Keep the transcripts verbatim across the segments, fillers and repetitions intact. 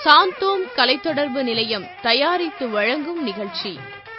சாந்தோம் கலைத்தொடர்பு நிலையம் தயாரித்து வழங்கும் நிகழ்ச்சி.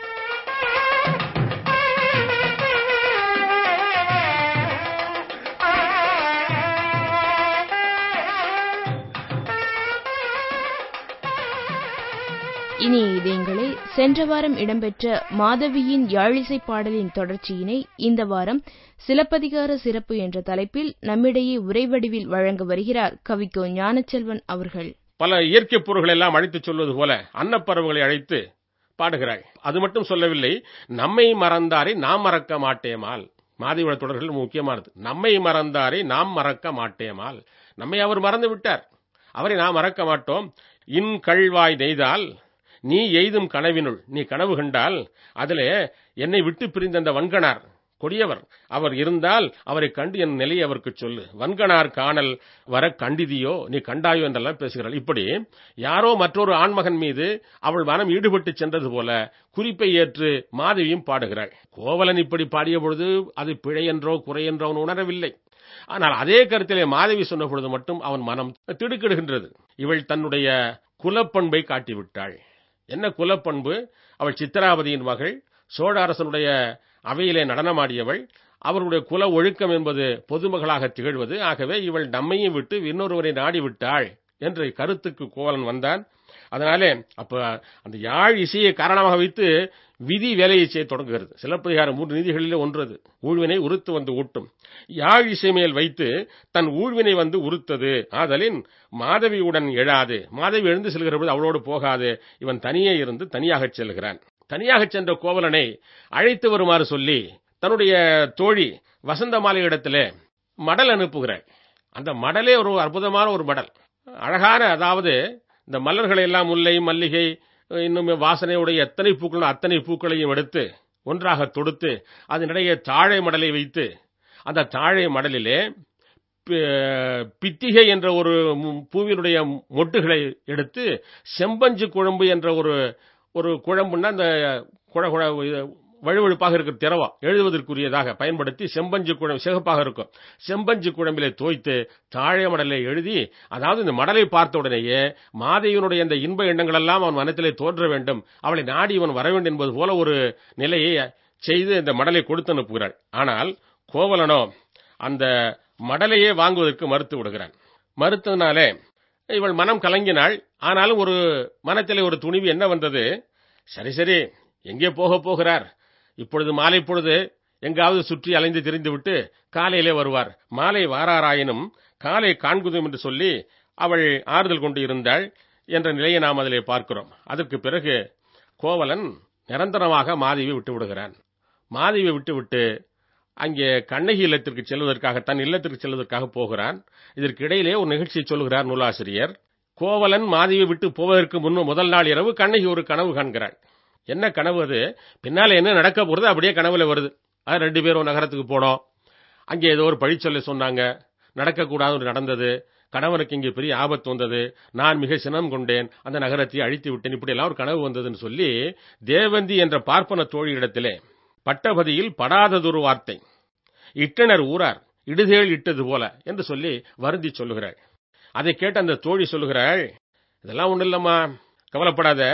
இனிய இதயங்களே, சென்ற வாரம் இடம்பெற்ற மாதவியின் யாழிசை பாடலின் தொடர்ச்சியினை இந்த வாரம் சிலப்பதிகார சிறப்பு என்ற தலைப்பில் நம்மிடையே உரைவடிவில் வழங்க வருகிறார் கவிக்கோ ஞானச்செல்வன் அவர்கள். பல இயற்கை பொருள்கள் எல்லாம் அழைத்துச் சொல்வது போல அன்னப்பறவைகளை அழைத்து பாடுகிறாள். அது மட்டும் சொல்லவில்லை, நம்மை மறந்தாரை நாம் மறக்க மாட்டேமால். மாதவியோட தொடர்கள் முக்கியமானது. நம்மை மறந்தாரை நாம் மறக்க மாட்டேமால். நம்மை அவர் மறந்து விட்டார், அவரை நாம் மறக்க மாட்டோம். இன் கள்வாய் நெய்தால் நீ எய்தும் கனவினுள், நீ கனவு கண்டால் அதிலே என்னை விட்டு பிரிந்த அந்த வன்கணார் கொடியவர் அவர் இருந்தால் அவரை கண்டு என் நிலையை அவருக்கு சொல்லு. வன்கணார் காணல் வர கண்டிதியோ, நீ கண்டாயோ என்றெல்லாம் பேசுகிறாள். இப்படி யாரோ மற்றொரு ஆண்மகன் மீது அவள் மனம் ஈடுபட்டு சென்றது போல குறிப்பை ஏற்று மாதவியும் பாடுகிறாள். கோவலன் இப்படி பாடிய பொழுது அது பிழை என்றோ குறை என்றோ அவன் உணரவில்லை. ஆனால் அதே கருத்திலே மாதவி சொன்ன பொழுது மட்டும் அவன் மனம் திடுக்கிடுகின்றது. இவள் தன்னுடைய குலப்பண்பை காட்டிவிட்டாள். என்ன குலப்பண்பு? அவள் சித்திராவதியின் மகள், சோழ அரசனுடைய அவையிலே நடனமாடியவள். அவருடைய குல ஒழுக்கம் என்பது பொதுமகளாக திகழ்வது. ஆகவே இவள் நம்மையும் விட்டு இன்னொருவரை நாடிவிட்டாள் என்ற கருத்துக்கு கோவலன் வந்தான். அதனாலே அப்ப அந்த யாழ் இசையை காரணமாக வைத்து விதி வேலையை செய்ய தொடங்குகிறது. சிலப்பதிகாரம் மூன்று நீதிகளிலே ஒன்றது. ஊழ்வினை உறுத்து வந்து ஊட்டும். யாழ் இசை மேல் வைத்து தன் ஊழ்வினை வந்து உறுத்தது. ஆதலின் மாதவியுடன் எழாது. மாதவி எழுந்து செல்கிற பொழுது அவளோடு போகாது. இவன் தனியே இருந்து தனியாக செல்கிறான். தனியாக சென்ற கோவலனை அழைத்து வருமாறு சொல்லி தன்னுடைய தோழி வசந்தமாலை இடத்திலே மடல் அனுப்புகிறாள். அந்த மடலே ஒரு அற்புதமான ஒரு மடல். அழகான, அதாவது இந்த மலர்களை எல்லாம் முல்லை, மல்லிகை, இன்னும் வாசனையுடைய எத்தனை பூக்களும் அத்தனை பூக்களையும் எடுத்து ஒன்றாக தொடுத்து அதனிடையே தாழை மடலை வைத்து அந்த தாழை மடலிலே பித்திகை என்ற ஒரு பூவினுடைய மொட்டுகளை எடுத்து செம்பஞ்சு குழம்பு என்ற ஒரு ஒரு குழம்புன்னா அந்த குழ வழுவழுப்பாக இருக்கிற திரவம் எழுதுவதற்குரியதாக பயன்படுத்தி செம்பஞ்சு குழம்பு சிகப்பாக இருக்கும் செம்பஞ்சு குழம்பிலே தோய்த்து தாழை மடலை எழுதி, அதாவது இந்த மடலை பார்த்த உடனேயே மாதவியினுடைய இந்த இன்ப எண்ணங்கள் எல்லாம் அவன் மனத்திலே தோன்ற வேண்டும், அவளை நாடி இவன் வர வேண்டும் என்பது போல ஒரு நிலையை செய்து இந்த மடலை கொடுத்து அனுப்புகிறாள். ஆனால் கோவலனோ அந்த மடலையே வாங்குவதற்கு மறுத்து விடுகிறான். மறுத்ததுனாலே இவள் மனம் கலங்கினாள். ஆனாலும் ஒரு மனத்திலே ஒரு துணிவு என்ன வந்தது, சரி சரி எங்கே போக போகிறார், இப்பொழுது மாலை பொழுது எங்காவது சுற்றி அலைந்து திரிந்துவிட்டு காலையிலே வருவார், மாலை வாராராயினும் காலை காண்குதும் என்று சொல்லி அவள் ஆறுதல் கொண்டு இருந்தாள் என்ற நிலையை நாம் அதிலே பார்க்கிறோம். அதற்கு பிறகு கோவலன் நிரந்தரமாக மாதவியை விட்டு விடுகிறான். மாதவியை விட்டுவிட்டு அங்கே கண்ணகி இல்லத்திற்கு செல்வதற்காக, தன் இல்லத்திற்கு செல்வதற்காக போகிறான். இதற்கு இடையிலே ஒரு நிகழ்ச்சியை சொல்கிறார் நூலாசிரியர். கோவலன் மாதவியை விட்டு போவதற்கு முன்பு முதல் நாள் இரவு கண்ணகி ஒரு கனவு காண்கிறாள். என்ன கனவு அது? பின்னால என்ன நடக்க போறது அப்படியே கனவுல வருது. அது ரெண்டு பேரும் நகரத்துக்கு போனோம், அங்கே ஏதோ ஒரு பழிச்சொல்லை சொன்னாங்க, நடக்கக்கூடாது நடந்தது, கணவனுக்கு இங்கே பெரிய ஆபத்து வந்தது, நான் மிக சினம் கொண்டேன், அந்த நகரத்தை அழித்து விட்டேன், இப்படி எல்லாம் ஒரு கனவு வந்ததுன்னு சொல்லி தேவந்தி என்ற பார்ப்பன தோழியிடத்திலே பட்டபதியில் படாததொரு வார்த்தை, இட்டனர் ஊரார் இடுதேள் இட்டது போல என்று சொல்லி வருந்தி சொல்லுகிறாள். அதை கேட்ட அந்த தோழி சொல்லுகிறாள், இதெல்லாம் ஒண்ணு இல்லம்மா, கவலைப்படாத,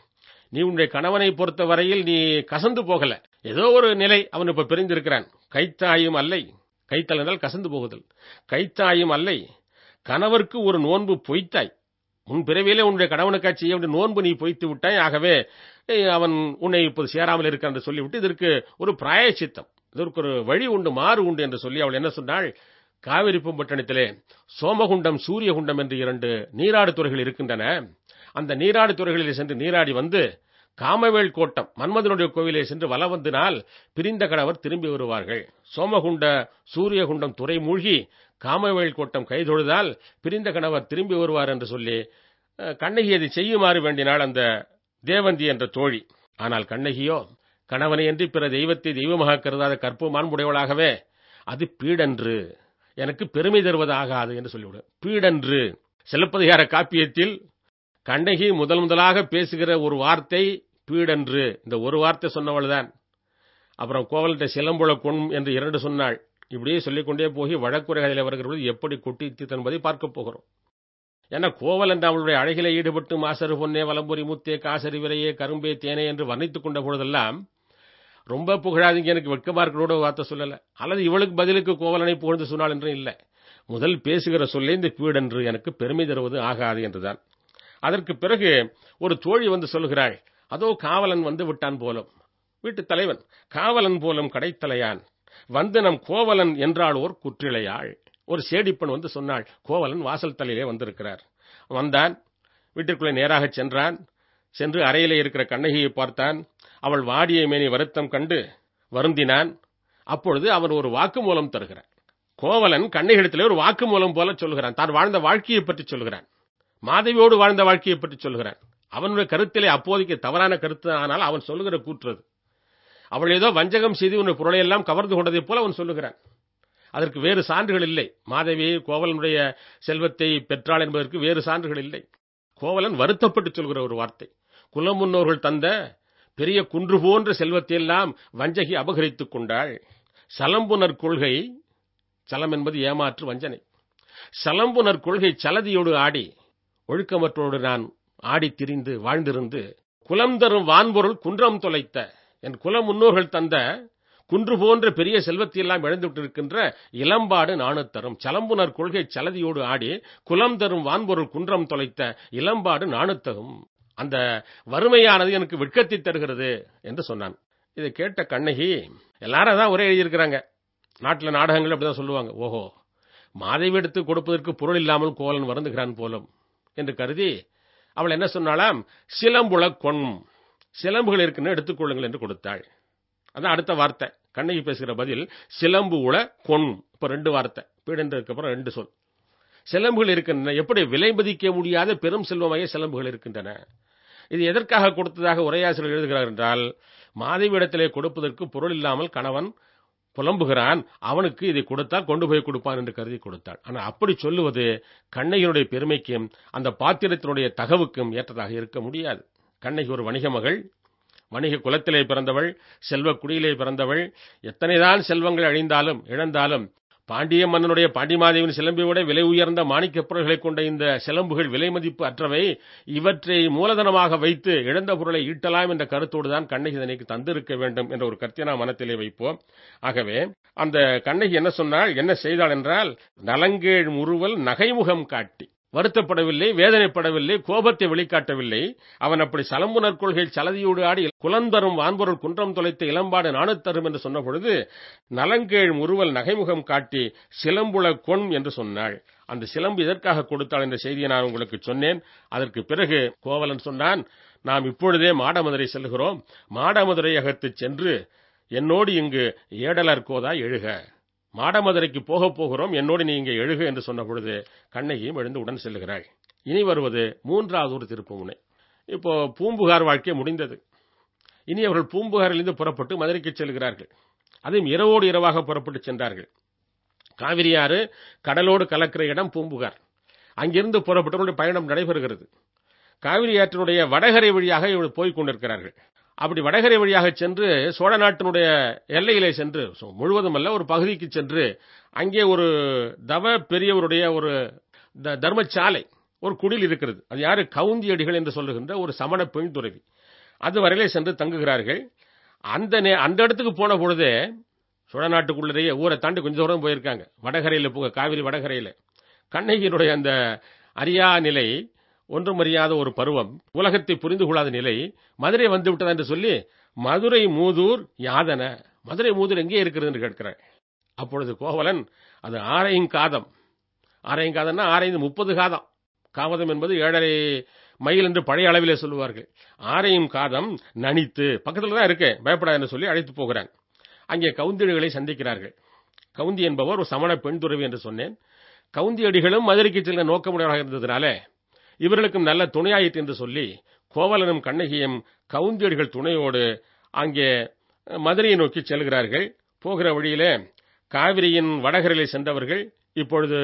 நீ உன்னுடைய கணவனை பொறுத்த வரையில் நீ கசந்து போகல, ஏதோ ஒரு நிலை, அவன் இப்ப பிரிந்திருக்கிறான், கைத்தாயும் அல்லை, கைத்தல் என்றால் கசந்து போகுதல், கைத்தாயும் அல்லை, கணவருக்கு ஒரு நோன்பு பொய்த்தாய், முன் பிறவியிலே உன்னுடைய கணவனுக்காக செய்ய வேண்டிய நோன்பு நீ பொய்த்து விட்டாய், ஆகவே அவன் உன்னை இப்போது சேராமல் இருக்கான் என்று சொல்லிவிட்டு இதற்கு ஒரு பிராயச்சித்தம், இதற்கு ஒரு வழி உண்டு, மாறு உண்டு என்று சொல்லி அவள் என்ன சொன்னாள், காவிரி பூம்பட்டினத்திலே சோமகுண்டம் சூரியகுண்டம் என்று இரண்டு நீராடு துறைகள் இருக்கின்றன, அந்த நீராடு துறைகளில் சென்று நீராடி வந்து காமவேல் கோட்டம் மன்மதனுடைய கோவிலே சென்று வலம் வந்தினால் பிரிந்த கணவர் திரும்பி வருவார்கள், சோமகுண்ட சூரியகுண்டம் துறை மூழ்கி காமவேல் கோட்டம் கைதொழுதால் பிரிந்த கணவர் திரும்பி வருவார் என்று சொல்லி கண்ணகி அதை செய்யுமாறு வேண்டினாள் அந்த தேவந்தி என்ற தோழி. ஆனால் கண்ணகியோ கணவனை என்று பிற தெய்வத்தை தெய்வமாக கருதாத கற்புமான் உடையவளாகவே, அது பீடன்று, எனக்கு பெருமை தருவதாகாது என்று சொல்லிவிடு. பீடன்று சிலப்பதிகார காப்பியத்தில் கண்ணகி முதல் முதலாக பேசுகிற ஒரு வார்த்தை பீடன்று, இந்த ஒரு வார்த்தை சொன்னவள்தான். அப்புறம் கோவலத்தை சிலம்புல கொண் என்று இரண்டு சொன்னாள். இப்படியே சொல்லிக்கொண்டே போய் வழக்குரைகளில் வருகிறது எப்படி கொட்டி தீர்த்தது என்பதை பார்க்க போகிறோம். ஏன்னா கோவலன் அவளுடைய அழகிலே ஈடுபட்டு மாசரு பொன்னே வலம்புரி முத்தே காசரி விரையே கரும்பே தேனே என்று வர்ணித்துக் கொண்ட பொழுதெல்லாம் ரொம்ப புகழாதீங்க, எனக்கு வெட்கமா இருக்கிறோட வார்த்தை சொல்லல, அல்லது இவளுக்கு பதிலுக்கு கோவலனை புகழ்ந்து சொன்னாள் என்றும் இல்லை. முதல் பேசுகிற சொல்லே இந்த பீடென்று எனக்கு பெருமை தருவது ஆகாது என்றுதான். அதற்கு பிறகு ஒரு தோழி வந்து சொல்கிறாள், அதோ காவலன் வந்து விட்டான் போலும், வீட்டுத் தலைவன் காவலன் போலும் கடைத்தலையான் வந்து நம் கோவலன் என்றாள் ஓர் குற்றிளையாள். ஒரு சேடிப்பன் வந்து சொன்னாள், கோவலன் வாசல் தலையிலே வந்திருக்கிறார். வந்தான், வீட்டிற்குள்ளே நேராக சென்றான். சென்று அறையிலே இருக்கிற கண்ணகியை பார்த்தான். அவள் வாடிய மேனி வருத்தம் கண்டு வருந்தினான். அப்பொழுது அவன் ஒரு வாக்குமூலம் தருகிறான். கோவலன் கண்ணகியிடத்திலே ஒரு வாக்குமூலம் போல சொல்கிறான். தான் வாழ்ந்த வாழ்க்கையை பற்றி சொல்கிறான். மாதவியோடு வாழ்ந்த வாழ்க்கையை பற்றி சொல்கிறான். அவனுடைய கருத்திலே அப்போதைக்கு தவறான கருத்து, ஆனால் அவன் சொல்லுகிற கூற்றது. அவள் ஏதோ வஞ்சகம் செய்து உன்னுடைய பொருளை எல்லாம் கவர்ந்து கொண்டதைப் போல அவன் சொல்லுகிறான். அதற்கு வேறு சான்றுகள் இல்லை. மாதவி கோவலனுடைய செல்வத்தை பெற்றாள் என்பதற்கு வேறு சான்றுகள் இல்லை. கோவலன் வருத்தப்பட்டு சொல்கிற ஒரு வார்த்தை, குலம் முன்னோர்கள் தந்த பெரிய குன்று போன்ற செல்வத்தை எல்லாம் வஞ்சகி அபகரித்துக் கொண்டாள். சலம்புனர் கொள்கை, சலம் என்பது ஏமாற்று வஞ்சனை, சலம்புனர் கொள்கை சலதியோடு ஆடி ஒழுக்கமற்றோடு நான் ஆடி திரிந்து வாழ்ந்திருந்து குலம் தரும் வான்பொருள் குன்றம் தொலைத்த என் குல முன்னோர்கள் தந்த குன்று போன்ற பெரிய செல்வத்தை எல்லாம் இழந்துவிட்டிருக்கின்ற இளம்பாடு நாணுத்தரும். சலம்புனர் கொள்கை சலதியோடு ஆடி குலம் தரும் வான்பொருள் குன்றம் தொலைத்த இளம்பாடு நாணுத்தகும். அந்த வறுமையானது எனக்கு வெட்கத்தை தருகிறது என்று சொன்னான். இதை கேட்ட கண்ணகி, எல்லாரும் தான் ஒரே எழுதியிருக்கிறாங்க, நாட்டில் நாடகங்கள் அப்படிதான் சொல்லுவாங்க, ஓஹோ மாதவி எடுத்து கொடுப்பதற்கு பொருள் இல்லாமல் கோவலன் வருந்துகிறான் போலும் என்று கருதி அவள் என்ன சொன்னாலாம், சிலம்புல கொன், சிலம்புகள் இருக்குன்னு எடுத்துக்கொள்ளுங்கள் என்று கொடுத்தாள். அதான் அடுத்த வார்த்தை. கண்ணகி பேசுகிற பதில் சிலம்பு உள கொன். இப்ப ரெண்டு வார்த்தை, பீடென்றதுக்கு அப்புறம் ரெண்டு சொல். சிலம்புகள் இருக்கின்றன. எப்படி விலை மதிக்க முடியாத பெரும் செல்வமாக சிலம்புகள் இருக்கின்றன. இது எதற்காக கொடுத்ததாக உரையாசிரியர் எழுதுகிறார் என்றால், மாதவியிடத்திலே கொடுப்பதற்கு பொருள் இல்லாமல் கணவன் புலம்புகிறான், அவனுக்கு இதை கொடுத்தால் கொண்டு போய் கொடுப்பான் என்று கருதி கொடுத்தாள். ஆனால் அப்படி சொல்லுவது கண்ணகியினுடைய பெருமைக்கும் அந்த பாத்திரத்தினுடைய தகவுக்கும் ஏற்றதாக இருக்க முடியாது. கண்ணகி ஒரு வணிக மகள், வணிக குலத்திலே பிறந்தவள், செல்வ குடியிலே பிறந்தவள். எத்தனைதான் செல்வங்கள் அழிந்தாலும் இழந்தாலும் பாண்டிய மன்னனுடைய பாண்டிமாதேவின் சிலம்பை விட விலை உயர்ந்த மாணிக்கப் பொருள்களை கொண்ட இந்த சிலம்புகள் விலை மதிப்பு அற்றவை, இவற்றை மூலதனமாக வைத்து இழந்த பொருளை ஈட்டலாம் என்ற கருத்தோடு தான் கண்ணகி இதனைக்கு தந்திருக்க வேண்டும் என்ற ஒரு கருத்தை நாம் மனத்திலே வைப்போம். ஆகவே அந்த கண்ணகி என்ன சொன்னாள், என்ன செய்தாள் என்றால், நலங்கேழ் முறுவல் நகைமுகம் காட்டி வருத்தப்படவில்லை, வேதனைப்படவில்லை, கோபத்தை வெளிக்காட்டவில்லை. அவன் அப்படி சலம்புனர் கொள்கை சலதியோடு ஆடி குலந்தரும் வான்பொருள் குன்றம் தொலைத்த இளம்பாடு நாணுத்தரும் என்று சொன்ன பொழுது நலங்கேழ் முறுவல் நகைமுகம் காட்டி சிலம்புல கொன் என்று சொன்னாள். அந்த சிலம்பு எதற்காக கொடுத்தாள் என்ற செய்தியை நான் உங்களுக்கு சொன்னேன். அதற்கு பிறகு கோவலன் சொன்னான், நாம் இப்பொழுதே மாடமதுரை செல்கிறோம், மாடமதுரை அகத்து சென்று என்னோடு இங்கு ஏடலர் கோதா எழுக, மாடமதுரைக்கு போக போகிறோம், என்னோடு நீ இங்கே எழுக என்று சொன்ன பொழுது கண்ணகியும் எழுந்து உடன் செல்கிறாள். இனி வருவது மூன்றாவது ஒரு திருப்புமுனை. இப்போ பூம்புகார் வாழ்க்கை முடிந்தது. இனி அவர்கள் பூம்புகாரிலிருந்து புறப்பட்டு மதுரைக்கு செல்கிறார்கள். அதுவும் இரவோடு இரவாக புறப்பட்டு சென்றார்கள். காவிரியாறு கடலோடு கலக்கிற இடம் பூம்புகார். அங்கிருந்து புறப்பட்டு பயணம் நடைபெறுகிறது. காவிரி ஆற்றினுடைய வடகரை வழியாக இவர்கள் போய்க் கொண்டிருக்கிறார்கள். அப்படி வடகரை வழியாக சென்று சோழ நாட்டினுடைய எல்லையிலே சென்று, முழுவதும் அல்ல ஒரு பகுதிக்கு சென்று, அங்கே ஒரு தவ பெரியவருடைய ஒரு தர்மசாலை, ஒரு குடில் இருக்கிறது. அது யாரு, கவுந்தியடிகள் என்று சொல்லுகின்ற ஒரு சமண பெண் துறவி. அது வரையிலே சென்று தங்குகிறார்கள். அந்த அந்த இடத்துக்கு போன பொழுதே சோழ நாட்டுக்குள்ளேயே ஊரை தாண்டி கொஞ்சம் தூரம் போயிருக்காங்க. வடகரையில் போக, காவிரி வடகரையில் கண்ணகியினுடைய அந்த அறியா நிலை, ஒன்றும் அறியாத ஒரு பருவம், உலகத்தை புரிந்து கொள்ளாத நிலை, மதுரை வந்து விட்டதா என்று சொல்லி, மதுரை மூதூர் யாதன, மதுரை மூதூர் எங்கே இருக்கிறது என்று கேட்கிறார். அப்பொழுது கோவலன், அது ஆரையும் காதம், ஆரையும் காதம்னா ஆரைந்து முப்பது காதம், காவதம் என்பது ஏழரை மைல் என்று பழைய அளவிலே சொல்லுவார்கள். ஆரையும் காதம் நனித்து பக்கத்தில் தான் இருக்கு, பயப்படாது என்று சொல்லி அழைத்து போகிறான். அங்கே கவுந்தியடிகளை சந்திக்கிறார்கள். கவுந்தி என்பவர் ஒரு சமண பெண் துறவி என்று சொன்னேன். கவுந்தியடிகளும் மதுரைக்கு செல்ல நோக்கமுடையவராக இருந்ததுனால இவர்களுக்கும் நல்ல துணையாயிற்று என்று சொல்லி கோவலனும் கண்ணகியும் கவுந்தியடிகள் துணையோடு அங்கே மதுரையை நோக்கி செல்கிறார்கள். போகிற வழியிலே காவிரியின் வடகரையிலே சென்றவர்கள் இப்பொழுது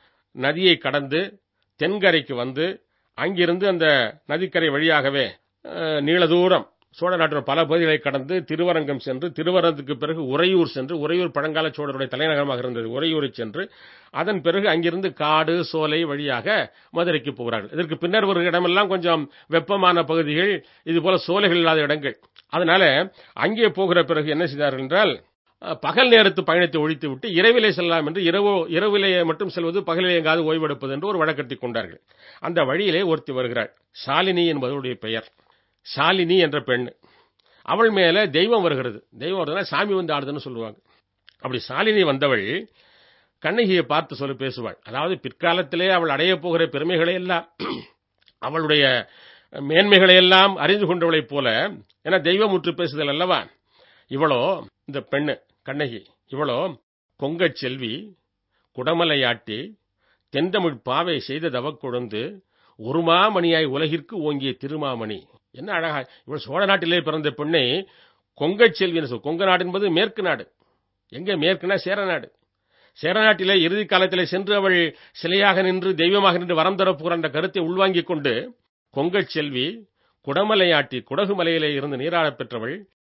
நதியை கடந்து தென்கரைக்கு வந்து அங்கிருந்து அந்த நதிக்கரை வழியாகவே நீள தூரம் சோழ நாட்டின் பல பகுதிகளை கடந்து திருவரங்கம் சென்று, திருவரங்கத்துக்கு பிறகு உறையூர் சென்று, உறையூர் பழங்கால சோழருடைய தலைநகரமாக இருந்தது, உறையூரை சென்று அதன் பிறகு அங்கிருந்து காடு சோலை வழியாக மதுரைக்கு போகிறார்கள். இதற்கு பின்னர் ஒரு இடமெல்லாம் கொஞ்சம் வெப்பமான பகுதிகள், இது போல சோலைகள் இல்லாத இடங்கள். அதனால அங்கே போகிற பிறகு என்ன செய்தார்கள் என்றால், பகல் நேரத்து பயணத்தை ஒழித்து விட்டு இரவிலே செல்லலாம் என்று, இரவு இரவிலே மட்டும் செல்வது, பகலிலே எங்காவது ஓய்வெடுப்பது என்று ஒரு வழக்கத்தை கொண்டார்கள். அந்த வழியிலே ஒருத்தி வருகிறாள். ஷாலினி என்பவருடைய பெயர். ஷாலினி என்ற பெண். அவள் மேல தெய்வம் வருகிறது. தெய்வம் வருதுன்னா சாமி வந்து ஆடுதுன்னு சொல்லுவாங்க. அப்படி ஷாலினி வந்தவள் கண்ணகியை பார்த்து சொல்ல பேசுவாள். அதாவது பிற்காலத்திலே அவள் அடைய போகிற பெருமைகளை எல்லாம், அவளுடைய மேன்மைகளை எல்லாம் அறிந்து கொண்டவளைப் போல, ஏன்னா தெய்வம் முற்று பேசுதல் அல்லவா. இவளோ, இந்த பெண்ணு கண்ணகி, இவளோ கொங்கச் செல்வி, குடமலையாட்டி, தென்தமிழ் பாவை செய்த தவக்கொழுந்து, ஒருமாமணியாய் உலகிற்கு ஓங்கிய திருமாமணி. என்ன அழகா! இவள் சோழ நாட்டிலே பிறந்த பெண்ணை கொங்கச் செல்வி என்று சொல். கொங்க நாடு என்பது மேற்கு நாடு. எங்கே மேற்குனா சேர நாடு. சேர நாட்டிலே இறுதி காலத்திலே சென்று அவள் சிலையாக நின்று தெய்வமாக நின்று வரம் தரப்போகிற அந்த கருத்தை உள்வாங்கிக் கொண்டு, கொங்கச் செல்வி, குடமலையாட்டி, குடகு மலையிலே இருந்து நீராடப் பெற்றவள்,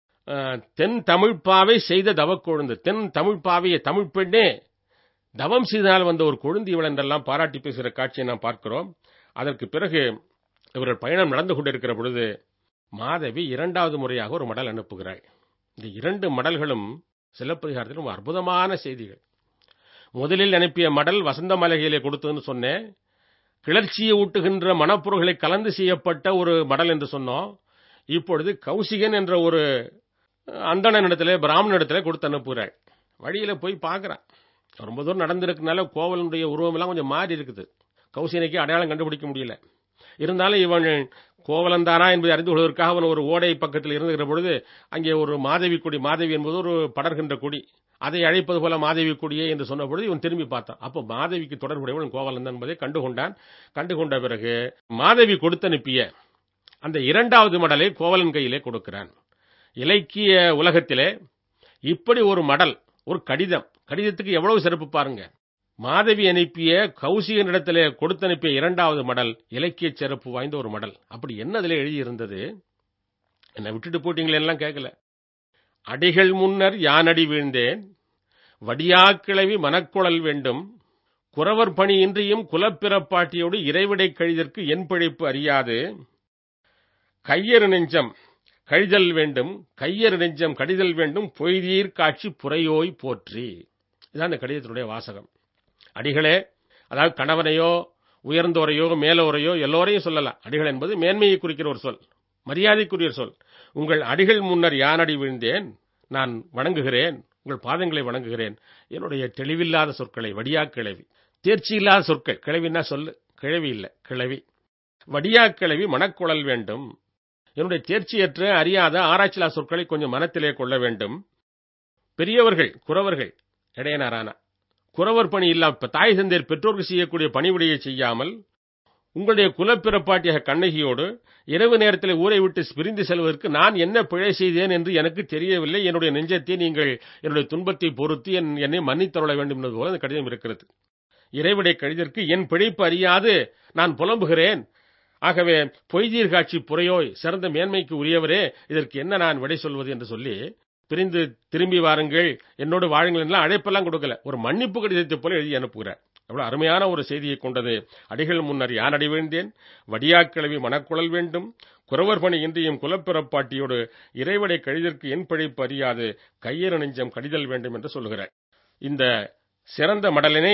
தென் தமிழ்ப்பாவை செய்த தவக்கொழுந்து, தென் தமிழ்ப்பாவையை, தமிழ் பெண்ணே தவம் செய்தனால் வந்த ஒரு கொழுந்து இவள் என்றெல்லாம் பாராட்டி பேசுகிற காட்சியை நாம் பார்க்கிறோம். அதற்கு பிறகு இவர்கள் பயணம் நடந்து கொண்டிருக்கிற பொழுது மாதவி இரண்டாவது முறையாக ஒரு மடல் அனுப்புகிறாள். இந்த இரண்டு மடல்களும் சிலப்பதிகாரத்தில் ரொம்ப அற்புதமான செய்திகள். முதலில் அனுப்பிய மடல் வசந்த மாளிகையிலே கொடுத்ததுன்னு சொன்னேன். கிளர்ச்சியை ஊட்டுகின்ற மணப்பொருள்களை கலந்து செய்யப்பட்ட ஒரு மடல் என்று சொன்னோம். இப்பொழுது கௌசிகன் என்ற ஒரு அந்தணனிடத்திலே, பிராமணனிடத்திலே கொடுத்து அனுப்புகிறாள். வழியில போய் பார்க்கிறான். ரொம்ப தூரம் நடந்திருக்கனால கோவலனுடைய உருவம் எல்லாம் கொஞ்சம் மாறி இருக்குது. கௌசிகனுக்கு அடையாளம் கண்டுபிடிக்க முடியல. இருந்தாலும் இவன் கோவலன் தானா என்பதை அறிந்து கொள்வதற்காக அவன் ஒரு ஓடை பக்கத்தில் இருந்துகிற பொழுது அங்கே ஒரு மாதவி கொடி, மாதவி என்பது ஒரு படர்கின்ற கொடி, அதை அழைப்பது போல மாதவி கொடியே என்று சொன்ன பொழுது இவன் திரும்பி பார்த்தான். அப்போ மாதவிக்கு தொடர்புடையவன் கோவலன் தான் என்பதை கண்டுகொண்டான். கண்டுகொண்ட பிறகு மாதவி கொடுத்து அனுப்பிய அந்த இரண்டாவது மடலை கோவலன் கையிலே கொடுக்கிறான். இலக்கிய உலகத்திலே இப்படி ஒரு மடல், ஒரு கடிதம், கடிதத்துக்கு எவ்வளவு சிறப்பு பாருங்க. மாதவி அனுப்பிய கௌசிகனிடத்திலே கொடுத்து அனுப்பிய இரண்டாவது மடல் இலக்கிய சிறப்பு வாய்ந்த ஒரு மடல். அப்படி என்ன அதில் எழுதியிருந்தது? என்னை விட்டுட்டு போட்டீங்களே எல்லாம் கேட்கல. அடிகள் முன்னர் யானடி வீழ்ந்தேன், வடியாக்கிழவி மனக்குழல் வேண்டும், குறவர் பணி இன்றியும் குலப்பிறப்பாட்டியோடு இறைவிடை கழிதற்கு என் பிழைப்பு அறியாது, கையறு நெஞ்சம் கழிதல் வேண்டும், கையறு நெஞ்சம் கடிதல் வேண்டும், பொய்தீர் காட்சி புறையோய் போற்றி. இதுதான் இந்த கடிதத்தினுடைய வாசகம். அடிகளே, அதாவது கணவனையோ உயர்ந்தோரையோ மேலோரையோ எல்லோரையும் சொல்லலாம். அடிகள் என்பது மேன்மையை குறிக்கிற ஒரு சொல், மரியாதைக்குரிய சொல். உங்கள் அடிகள் முன்னர் யானடி வீழ்ந்தேன், நான் வணங்குகிறேன், உங்கள் பாதங்களை வணங்குகிறேன். என்னுடைய தெளிவில்லாத சொற்களை, வடியா கிழவி, தேர்ச்சி இல்லாத சொற்கள், கிழவின்னா சொல்லு, கிழவி இல்லை கிழவி, வடியா கிழவி மனக்குழல் வேண்டும், என்னுடைய தேர்ச்சியற்ற அறியாத ஆராய்ச்சியில்லா சொற்களை கொஞ்சம் மனத்திலே கொள்ள வேண்டும். பெரியவர்கள் குறவர்கள் இடையனாரான குறவர் பணி இல்லா தாய் தந்தையர் பெற்றோருக்கு செய்யக்கூடிய பணிவிடையை செய்யாமல் உங்களுடைய குலப்பிறப்பாட்டியாக கண்ணகியோடு இரவு நேரத்தில் ஊரை விட்டு பிரிந்து செல்வதற்கு நான் என்ன பிழை செய்தேன் என்று எனக்கு தெரியவில்லை. என்னுடைய நெஞ்சத்தை நீங்கள் என்னுடைய துன்பத்தை பொறுத்து என்னை மன்னித்தருள வேண்டும் என்பது போல அந்த கடிதம் இருக்கிறது. இறைவிடை கழிதற்கு என் பிழைப்பு அறியாது நான் புலம்புகிறேன். ஆகவே பொய்தீர் காட்சி புறையோய், சிறந்த மேன்மைக்கு உரியவரே, இதற்கு என்ன நான் விடை சொல்வது என்று சொல்லி, பிரிந்து திரும்பி வாருங்கள், என்னோடு வாழுங்கள் எல்லாம் அழைப்பெல்லாம் கொடுக்கல, ஒரு மன்னிப்பு கடிதத்தை போல எழுதி அனுப்புகிறார். அவ்வளவு அருமையான ஒரு செய்தியை கொண்டது. அடிகள் முன்னர் யானடி வீழ்ந்தேன், வடியாக்கிழவி மனக்குழல் வேண்டும், குறவர் பணி இன்றியும் குலப்பிறப்பாட்டியோடு இறைவடை கழிதற்கு என் பிழைப்பு அறியாது, கையறு நெஞ்சம் கடிதல் வேண்டும் என்று சொல்லுகிறார். இந்த சிறந்த மடலினை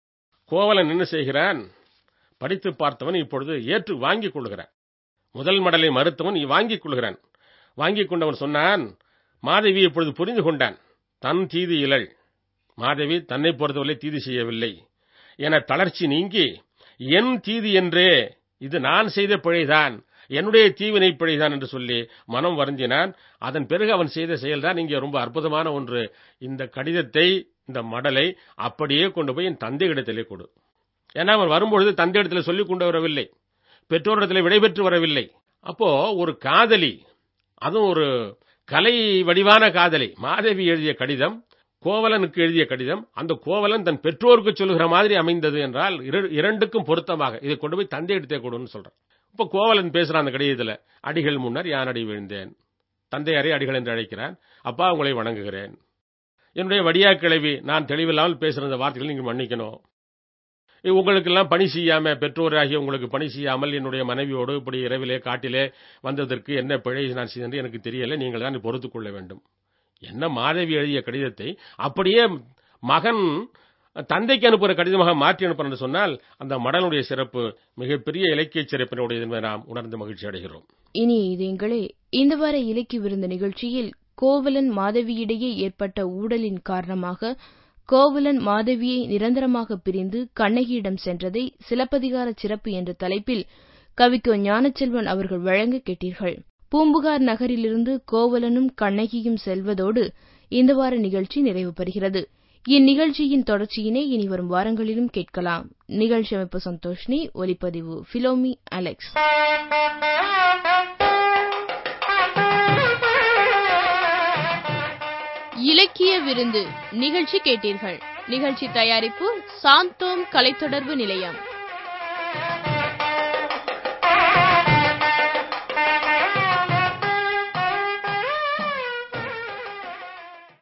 கோவலன் என்ன செய்கிறான்? படித்து பார்த்தவன் இப்பொழுது ஏற்று வாங்கிக் கொள்கிறான். முதல் மடலை மறுத்தவன் வாங்கிக் கொள்கிறான். வாங்கிக் கொண்டவன் சொன்னான், மாதவி இப்பொழுது புரிந்து கொண்டான். தன் தீது இழல், மாதவி தன்னை பொறுத்தவரை தீது செய்யவில்லை என தளர்ச்சி நீங்கி, என் தீது என்றே, இது நான் செய்த பிழைதான், என்னுடைய தீவினை பிழைதான் என்று சொல்லி மனம் வருந்தினான். அதன் பிறகு அவன் செய்த செயல்தான் இங்கே ரொம்ப அற்புதமான ஒன்று. இந்த கடிதத்தை, இந்த மடலை அப்படியே கொண்டு போய் என் தந்தை இடத்திலே கொடு. ஏன்னா அவன் வரும்பொழுது தந்தை இடத்துல சொல்லிக் கொண்டு வரவில்லை, பெற்றோரிடத்தில் விடைபெற்று வரவில்லை. அப்போ ஒரு காதலி, அதுவும் ஒரு கலை வடிவான காதலி, மாதவி எழுதிய கடிதம், கோவலனுக்கு எழுதிய கடிதம், அந்த கோவலன் தன் பெற்றோருக்கு சொல்லுகிற மாதிரி அமைந்தது என்றால் இரண்டுக்கும் பொருத்தமாக இதை கொண்டு போய் தந்தை இடத்தே கொடுன்னு சொல்றான். இப்ப கோவலன் பேசுறான் அந்த கடிதத்துல, அடிகள் முன்னர் யானடி வீழ்ந்தேன், தந்தையாரை அடிகள் என்று அழைக்கிறார். அப்பா உங்களை வணங்குகிறேன். என்னுடைய வடியா கிழவி, நான் தெளிவில்லாமல் பேசுகிற இந்த வார்த்தைகளை நீங்கள் மன்னிக்கணும். உங்களுக்கெல்லாம் பணி செய்யாம, பெற்றோராகிய உங்களுக்கு பணி செய்யாமல் என்னுடைய மனைவியோடு இப்படி இரவிலே காட்டிலே வந்ததற்கு என்ன பிழை நான் செய்தேன் எனக்கு தெரியல, நீங்கள் தான் பொறுத்துக் கொள்ள வேண்டும். என்ன மாதவி எழுதிய கடிதத்தை அப்படியே மகன் தந்தைக்கு அனுப்புகிற கடிதமாக மாற்றி அனுப்புறேன் சொன்னால் அந்த மடலுடைய சிறப்பு மிகப்பெரிய இலக்கிய சிறப்பினுடையது என்பதை நாம் உணர்ந்து மகிழ்ச்சி அடைகிறோம். இனி இதயங்களே, இந்த வார இலக்கிய விருந்து நிகழ்ச்சியில் கோவலன் மாதவியிடையே ஏற்பட்ட ஊடலின் காரணமாக கோவலன் மாதவியை நிரந்தரமாக பிரிந்து கண்ணகியிடம் சென்றதை சிலப்பதிகார சிறப்பு என்ற தலைப்பில் கவிக்கோ ஞானசெல்வன் அவர்கள் வழங்க கேட்டீர்கள். பூம்புகார் நகரிலிருந்து கோவலனும் கண்ணகியும் செல்வதோடு இந்த வார நிகழ்ச்சி நிறைவு பெறுகிறது. இந்நிகழ்ச்சியின் தொடர்ச்சியினை இனி வரும் வாரங்களிலும் கேட்கலாம். நிகழ்ச்சி அமைப்பு சந்தோஷினி, ஒலிப்பதிவு பிலோமி அலெக்ஸ். இலக்கிய விருந்து நிகழ்ச்சி கேட்டீர்கள். நிகழ்ச்சி தயாரிப்பு சாந்தோம் கலைத்தொடர்பு நிலையம்.